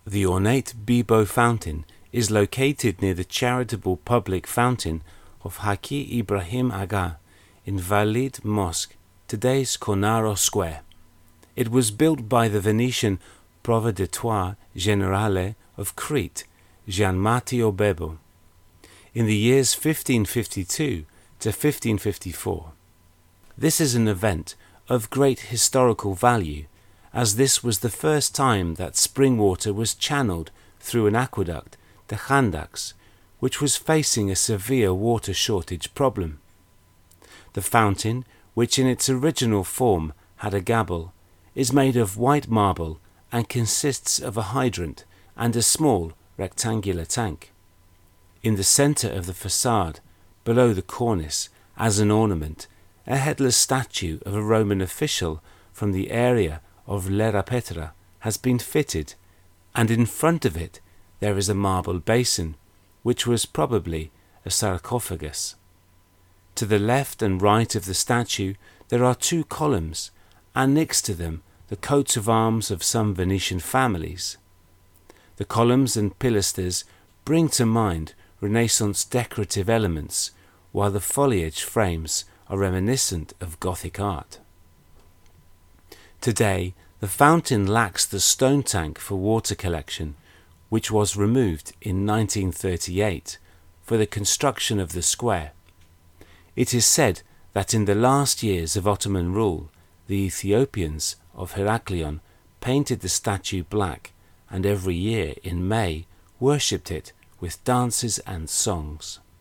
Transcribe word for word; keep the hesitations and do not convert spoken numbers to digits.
The ornate Bibo fountain is located near the charitable public fountain of Haki Ibrahim Aga in Valid Mosque, today's Cornaro Square. It was built by the Venetian Provveditore Generale of Crete, Gian Matteo Bebo, in the years fifteen fifty-two to fifteen fifty-four. This is an event of great historical value, as this was the first time that spring water was channeled through an aqueduct, the Khandax, which was facing a severe water shortage problem. The fountain, which in its original form had a gable, is made of white marble and consists of a hydrant and a small rectangular tank. In the centre of the facade, below the cornice, as an ornament, a headless statue of a Roman official from the area of Lera Petra has been fitted, and in front of it there is a marble basin, which was probably a sarcophagus. To the left and right of the statue there are two columns, and next to them the coats of arms of some Venetian families. The columns and pilasters bring to mind Renaissance decorative elements, while the foliage frames are reminiscent of Gothic art. Today, the fountain lacks the stone tank for water collection, which was removed in nineteen thirty-eight for the construction of the square. It is said that in the last years of Ottoman rule, the Ethiopians of Heraklion painted the statue black, and every year in May worshipped it with dances and songs.